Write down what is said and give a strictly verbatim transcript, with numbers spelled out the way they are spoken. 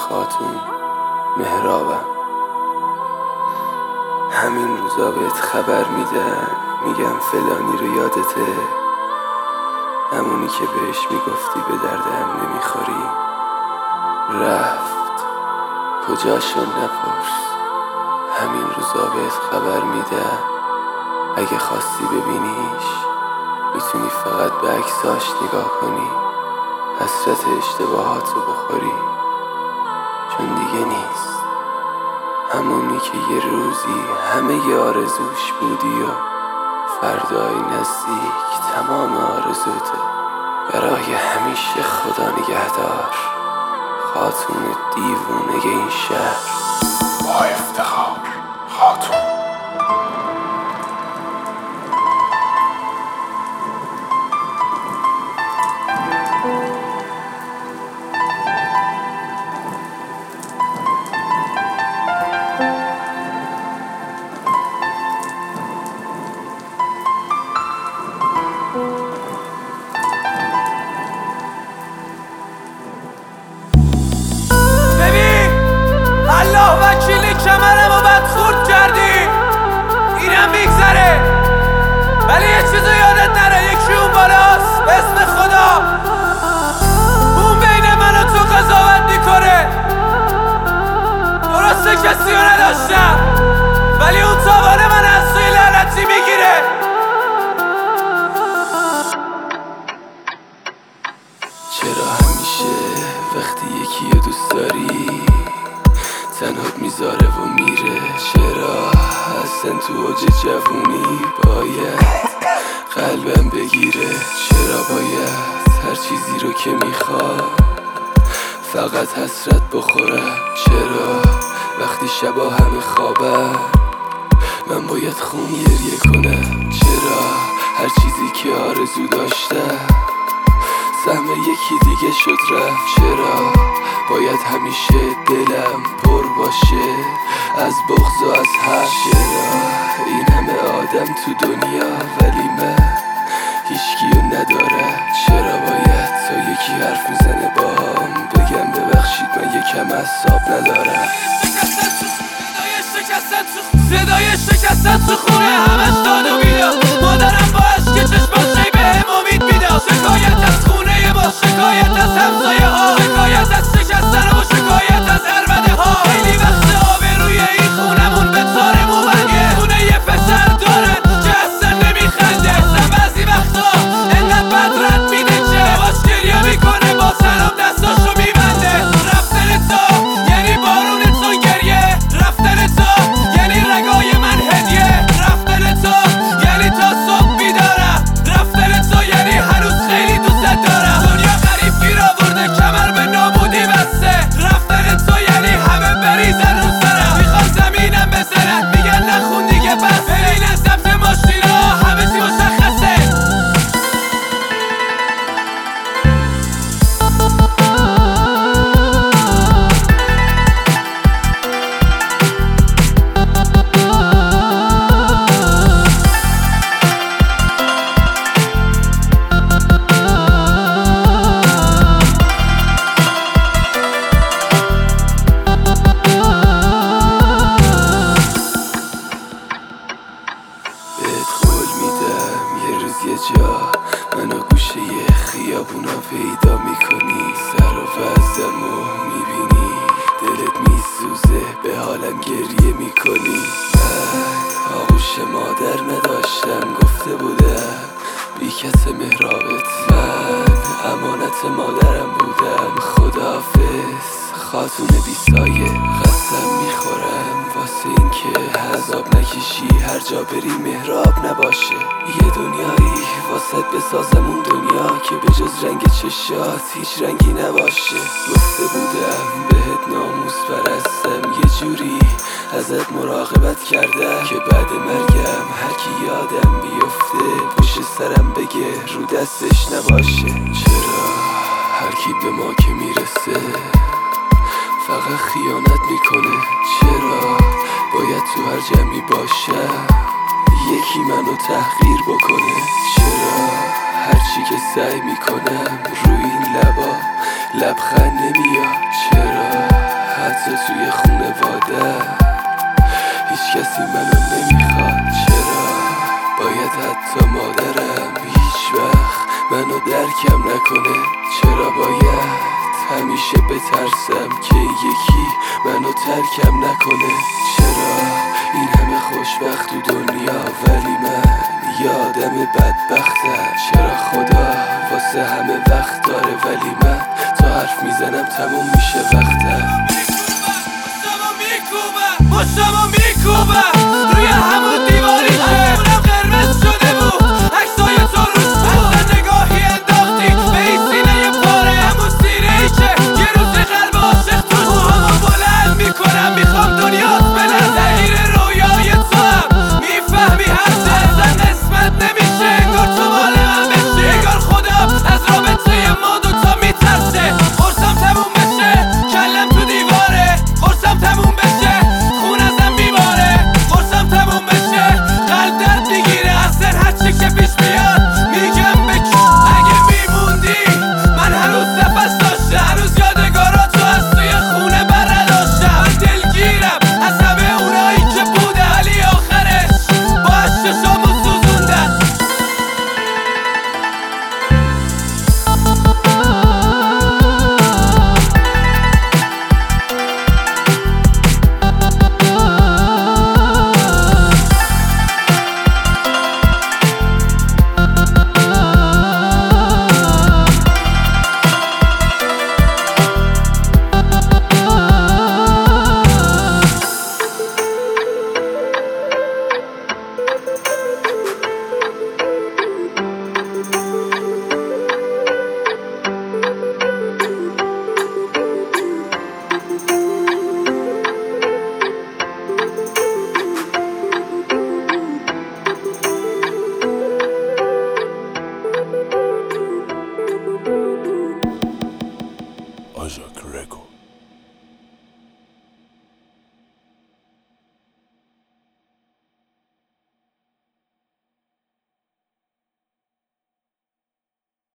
خاتون مهرابم. همین روزا بهت خبر میدن، میگم فلانی رو یادته، همونی که بهش میگفتی به دردم نمیخوری. رفت کجاشو نپرس، همین روزا بهت خبر میدم، اگه خواستی ببینیش میتونی فقط به عکساش نگاه کنی، حسرت اشتباهاتو بخوری، چون دیگه نیست همونی که یه روزی همه ی آرزوش بودی و فردای نزدیک تمام آرزوته. برای همیشه خدا نگهدار، خاتون دیوونه این شهر. با افتخار خاتون. وکیلی کمرم و بد خورد کردی، اینم میگذره، ولی یه چیزو یادت نره، یکی اون بالاست به اسم خدا، اون بین من و تو قضاوت میکنه. درسته کسی رو نداشتم، ولی اون تاوانه من از توی لعنتی میگیره. چرا همیشه وقتی یکی رو دوست داری تنهات میذاره و میره؟ چرا اصلا تو اوج جوونی باید قلبم بگیره؟ چرا باید هر چیزی رو که میخواد فقط حسرت بخورم؟ چرا وقتی شبا همه خوابم من باید خون گریه کنم؟ چرا هر چیزی که آرزو داشتم سهم یکی دیگه شد رفت؟ چرا باید همیشه دلم پر باشه از بغض و از حق؟ چرا این همه آدم تو دنیا ولی من هیچکیو ندارم؟ چرا باید تا یکی حرف میزنه باهم بگم ببخشید من یکم اعصاب ندارم؟ صدای شکستن تو خونه همش داد و بیداد، مادرم با عشق چشماش به هم امید میداد. شکایت از خونه ما، شکایت از همسایه ها، شکایت از شکستن و شکایت از عربده ها. خیلی وقت آبروی این خونمون به تار مومنیه، خونه یه پسر دارن که اصلا نمیخنده، اصلا بعضی وقتا انقدر بد رد میده که باش گریه میکنه با سلام دستاشو میبنده. رفتن تو یعنی بارون تو گریه، رفتن تو یعنی رگای من هدیه، رفتن تو یعنی تا صبح بیدارم، رفتن تو یعنی هنوز خیلی دوست دارم. دنیا غریب گیر آورده کمر به نابودی بسته، رفتن تو یعنی همه بریزن رو سرم، میخوان زمینم بزنن میگن نخون دیگه بس، بین از ضبط ماشینا همه چی مشخصه. یه جا منو گوشه یه خیابونا پیدا میکنی، سر و وزمو میبینی دلت میسوزه به حالم گریه میکنی. من آغوش مادر نداشتم گفته بودم بی کس مهرابت، من امانت مادرم بودم. خداحافظ خاتون بی سایه، قسم میخورم واسه این که عذاب نکشی هر جا بری مهراب نباشه. یه دنیایی واسه بسازم اون دنیا که به جز رنگ چشات هیچ رنگی نباشه. گفته بودم بهت ناموس پرستم، یه جوری ازت مراقبت کردم که بعد مرگم هر کی یادم بیفته پشت سرم بگه رو دستش نباشه. چرا هر کی به ما که میرسه فقط خیانت میکنه؟ چرا باید تو هر جمعی باشم یکی منو تحقیر بکنه؟ چرا هرچی که سعی میکنم روی این لبا لبخند نمیاد؟ چرا حتی توی خونواده هیچ کسی منو نمیخواد. چرا باید حتی مادرم هیچ وقت منو درکم نکنه؟ چرا باید همیشه بترسم که یکی منو ترکم نکنه؟ چرا این همه خوشبخت تو دنیا ولی من یادم بدبختم؟ چرا خدا واسه همه وقت داره ولی من تا حرف میزنم تموم میشه وقتم؟ مشتمو میکوبم روی همون دیواری که اونم قرمز شده بود، عکسای تو روش بود. اصلا نگاهی انداختی به این سینه پاره، همون سینه ای که یه روز قلب عاشق توش. موهامو بلند میکنم میخوام دنیات بلند، تغییر رویای تو هم میفهمی هرچه اصلا قسمت نمیشه انگار تو مال من بشی. انگار خودم از رابطه ما دوتا میترسه. قرصم تموم بشه کلم تو دیواره، قرصم تموم بشه خون ازم میباره، قرصم تموم بشه قلب درد میگیره. اصلا هرچی که پیش میاد میگم بکن. اگه میموندی من هنوز نفس داشتم، هنوز یادگاراتو از توی خونه برنداشتم. من دلگیرم از همه اونایی که بوده ولی آخرش با اشکشامو سوزوندن.